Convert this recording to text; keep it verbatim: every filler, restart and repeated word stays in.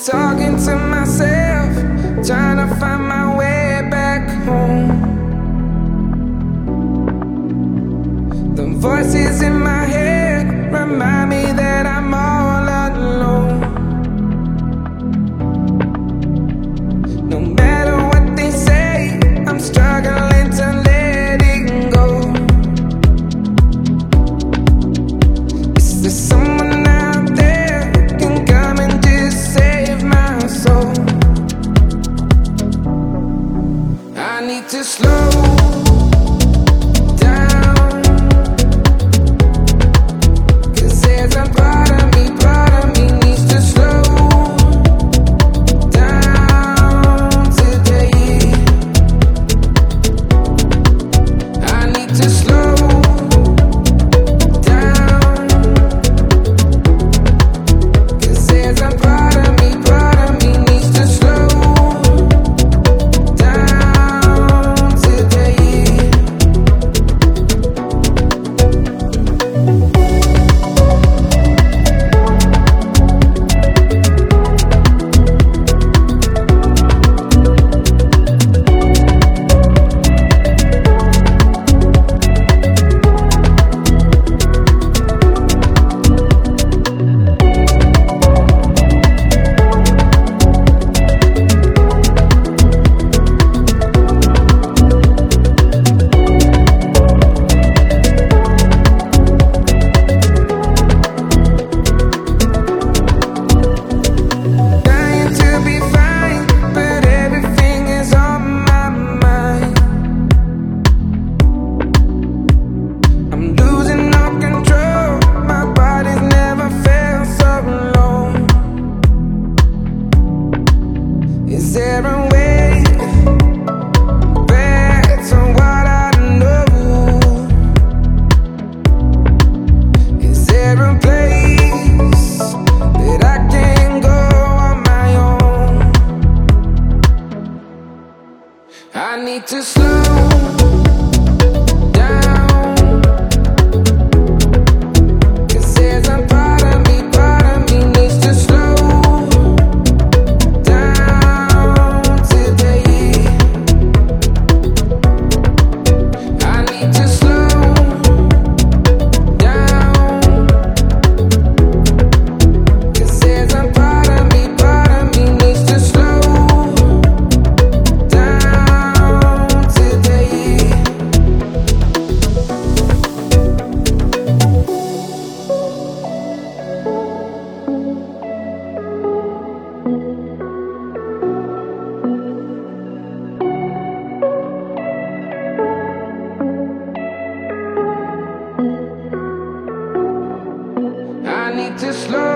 Talking to myself, trying to find my way back home. The voices in my head remind me that I'm all alone. No matter what they say, I'm struggling to let it go. Is there someone out there who can come and just save my soul? I need to slow down, 'cause there's a part of me, part of me needs to slow down today. I need to slow down, 'cause there's a part of me, part of me needs to slow down today. Trying to be fine, but everything is on my mind. I'm losing all control, my body's never felt so alone. Is there a way back to what I know? Is there a place that I can go on my own? I need to slow down, 'cause there's a part of me, part of me needs to slow down today. I need to slow down, 'cause there's a part of me, part of me needs to slow down today. I need to slow